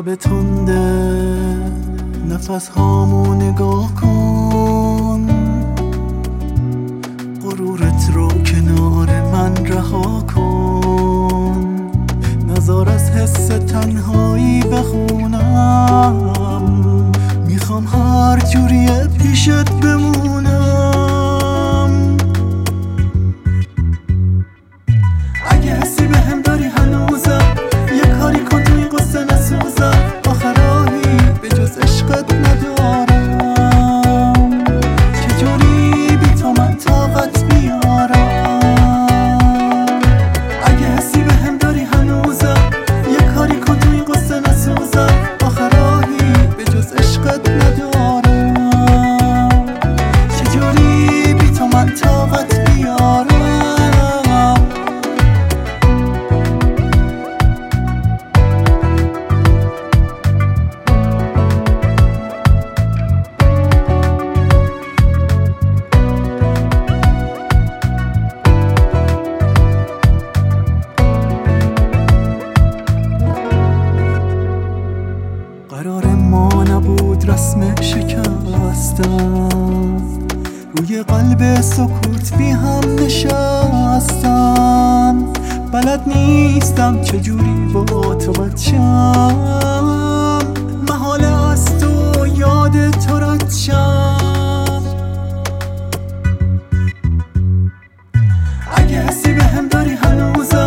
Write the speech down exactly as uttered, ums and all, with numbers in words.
شب تنده نفس هامو نگاه کن، غرورت رو کنار من رها کن، نزار از حس تنهایی بخونم، میخوام هر جوریه پیشت بمونم. اگه حسی به هم داری هنوزم یه کاری کن تو این قصه نسوزم، آخه راهی به جز عشقت ندارم، چجوری بی تو من طاقت بیارم. اگه حسی به هم داری هنوزم یه کاری کن تو این قصه نسوزم، آخه راهی به جز عشقت ندارم، چجوری بی تو من طاقت بیارم. قرار ما نبود رسم شکستم، روی قلب سکوت بی هم نشستم، بلد نیستم چجوری با تو بچم، محاله از تو یاد تو رد شم. اگه حسی به هم داری هنوزم